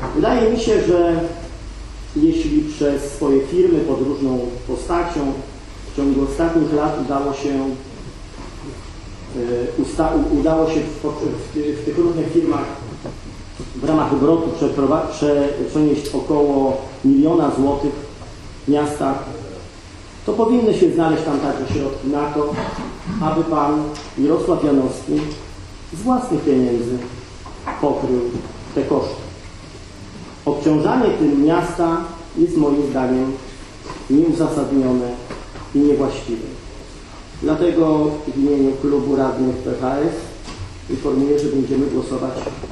Wydaje mi się, że jeśli przez swoje firmy pod różną postacią w ciągu ostatnich lat udało się w tych różnych firmach w ramach obrotu przenieść około 1 000 000 złotych w miastach, to powinny się znaleźć tam także środki na to, aby pan Mirosław Janowski z własnych pieniędzy pokrył te koszty. Obciążanie tym miasta jest moim zdaniem nieuzasadnione i niewłaściwe. Dlatego w imieniu klubu radnych PKS informuję, że będziemy głosować